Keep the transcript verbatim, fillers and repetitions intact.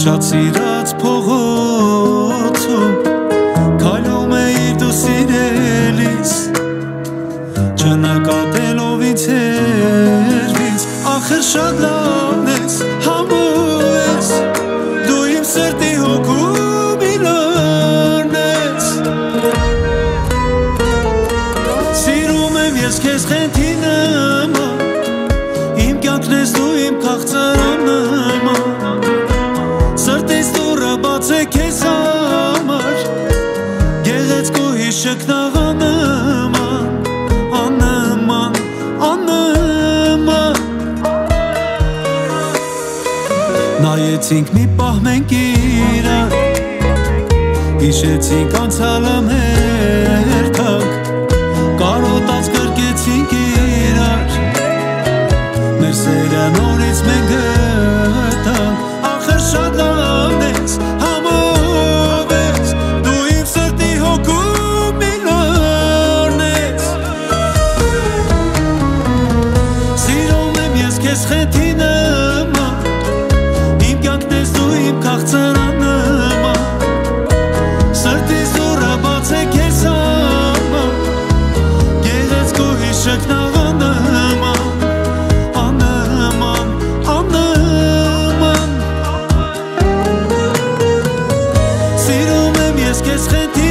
Շատ սիրած փողոցում քայլում էիր դու սիրելիս, չնկատելով ինձ հերվից, ախր շատ լավն ես, համով ես, դու իմ սրտի հոգու միլարն ես։ Սիրում եմ ես քեզ խենթի նման, իմ կյանքն ես դու իմ քաղցրան նման, սրտիս դուռը բաց է քեզ համար, գեղեցկու հիշքնաղ աննման, աննման, աննման։ Նայեցինք մի պահ մենք իրար, հիշեցինք անցյալը մեր տակ, կարոտած կրկեցինք իրար, մեր սերը նորից մենք գտանք, ախր շատ լավն ես, համով ես, դու իմ սրտի հոգու միլարն ես։ Սիրում եմ ես քեզ խենթի նման, իմ կյանքն ես դու իմ քաղցրան նման, սրտիս դուռը բաց է քեզ համար, գեղեցկու հիշքնաղ աննման, աննման, աննման։ Սիրում եմ ես քեզ խենթի